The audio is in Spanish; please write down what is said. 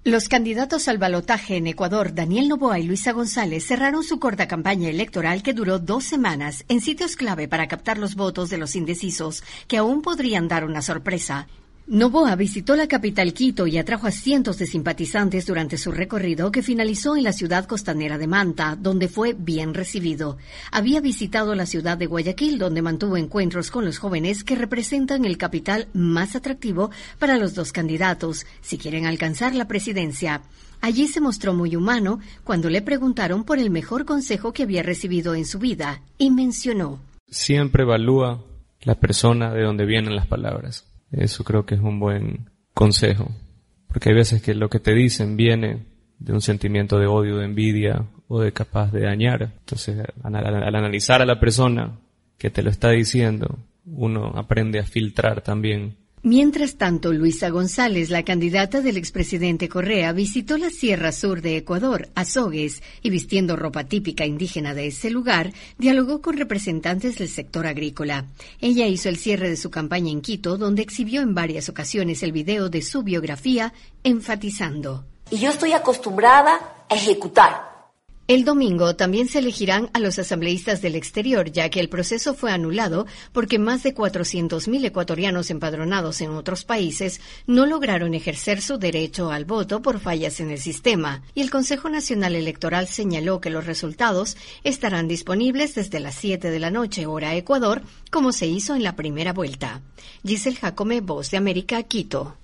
Los candidatos al balotaje en Ecuador, Daniel Noboa y Luisa González, cerraron su corta campaña electoral que duró 2 semanas en sitios clave para captar los votos de los indecisos, que aún podrían dar una sorpresa. Noboa visitó la capital Quito y atrajo a cientos de simpatizantes durante su recorrido que finalizó en la ciudad costanera de Manta, donde fue bien recibido. Había visitado la ciudad de Guayaquil, donde mantuvo encuentros con los jóvenes que representan el capital más atractivo para los dos candidatos, si quieren alcanzar la presidencia. Allí se mostró muy humano cuando le preguntaron por el mejor consejo que había recibido en su vida y mencionó: siempre evalúa la persona de donde vienen las palabras. Eso creo que es un buen consejo, porque hay veces que lo que te dicen viene de un sentimiento de odio, de envidia o de capaz de dañar. Entonces, al analizar a la persona que te lo está diciendo, uno aprende a filtrar también. Mientras tanto, Luisa González, la candidata del expresidente Correa, visitó la Sierra Sur de Ecuador, Azogues, y vistiendo ropa típica indígena de ese lugar, dialogó con representantes del sector agrícola. Ella hizo el cierre de su campaña en Quito, donde exhibió en varias ocasiones el video de su biografía, enfatizando: y yo estoy acostumbrada a ejecutar. El domingo también se elegirán a los asambleístas del exterior, ya que el proceso fue anulado porque más de 400.000 ecuatorianos empadronados en otros países no lograron ejercer su derecho al voto por fallas en el sistema, y el Consejo Nacional Electoral señaló que los resultados estarán disponibles desde las 7 de la noche, hora Ecuador, como se hizo en la primera vuelta. Giselle Jacome, Voz de América, Quito.